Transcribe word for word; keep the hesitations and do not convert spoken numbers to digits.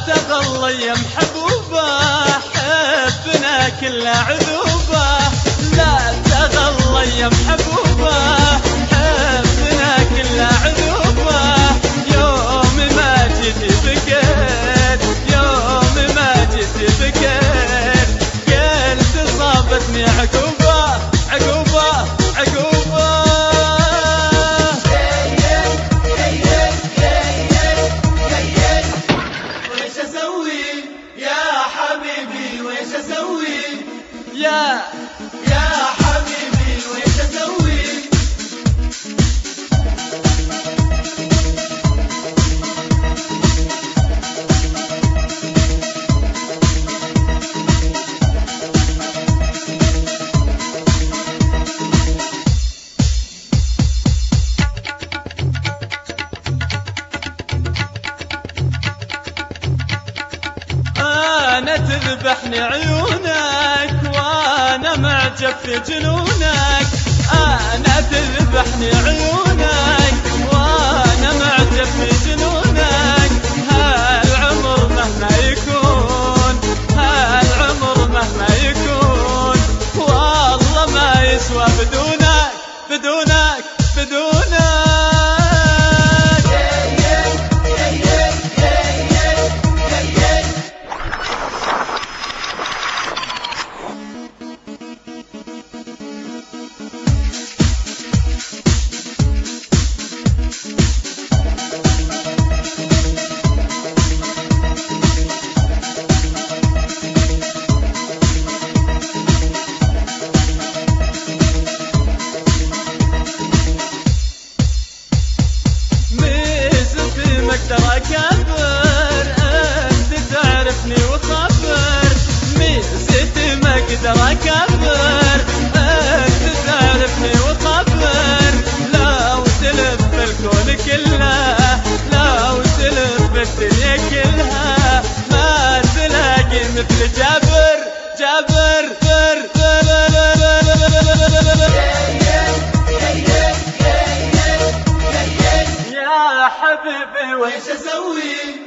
تغلى يا محبوبة حبنا كله عذوبة، لا تغلى يا محبوبة حبنا كله عذوبة. يوم ما جيتي بكيت يوم ما جيتي بكيت قلت صابتني عقوبة عقوبة عقوبة. ويش اسوي يا حبيبي ويش اسوي يا يا حبيبي ويش اسوي. أنا تذبحني عيونك وأنا معجب في جنونك، أنا تذبحني عيونك وأنا معجب في جنونك. هالعمر مهما يكون هالعمر مهما يكون والله ما يسوى بدونك بدونك بدونك. اقدر اكبر انت تعرفني وخبر، ميزتي ما اقدر اكبر انت تعرفني وخبر. لو تلف الكون كله لو تلف الدنيا كلها ما تلاقي مثل جابر جابر بر بر يا حبيبي ويش اسوي